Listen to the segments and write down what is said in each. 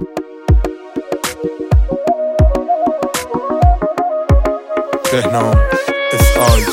بهنام SI.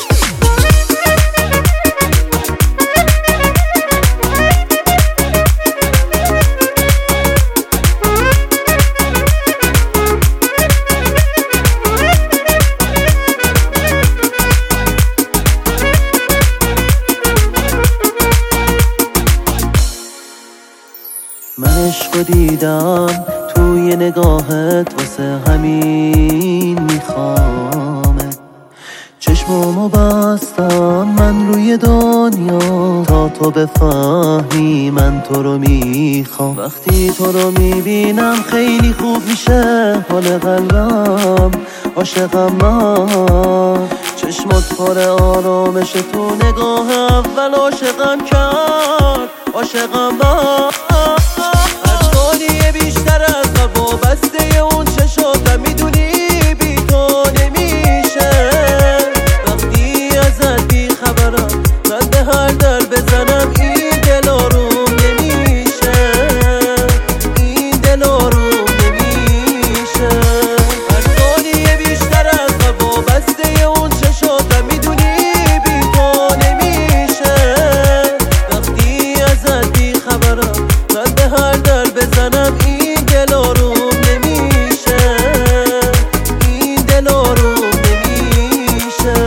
من عشقو دیدم توی نگاهت، واسه همین میخوامه. چشمامو بستم من روی دنیا تا تو بفهمی من تو رو میخوام. وقتی تو رو میبینم خیلی خوب میشه حال قلبم، عاشقم من. چشمات پر آرامش، تو نگاه اول عاشقم کرد، عاشقم من. بیشتر از قلب و بسته اون چشاتم، میدونی بی تو نمیشه. وقتی ازت بی خبرم من به هر در بزنم، این دل آروم نمیشه، این دل آروم نمیشه. هر ثانیه بیشتر از قلب و بسته اون چشاتم، میدونی بی تو نمیشه. وقتی ازت بی خبرم من به هر در بزنم، این دل آروم نمیشه، این دل آروم نمیشه.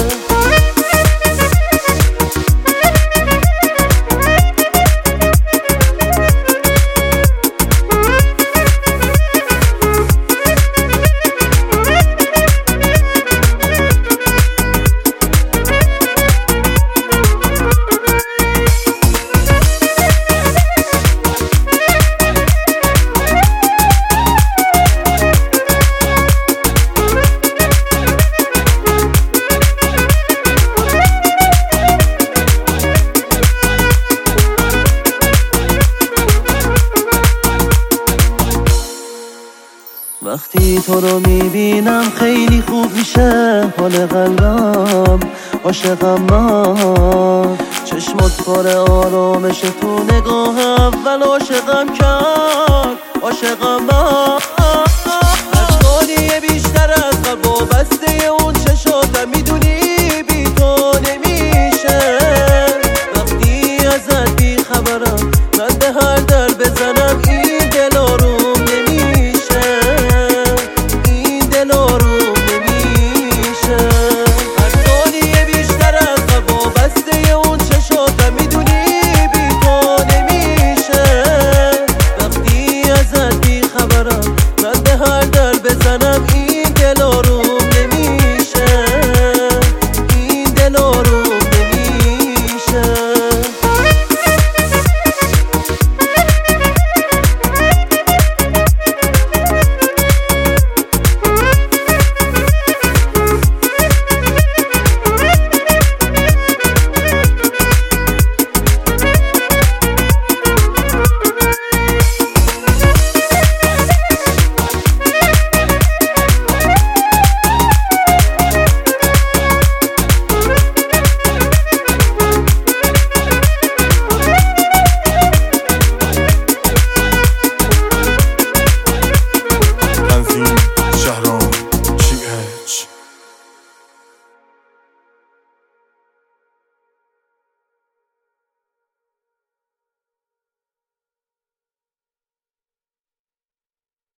وقتی تو رو میبینم خیلی خوب میشه حال قلبم، عاشقم من. چشمات پر آرامش، تو نگاه اول عاشقم کرد، عاشقم من. هر ثانیه بیشتر از قلب و بسته اون چشاتم، میدونی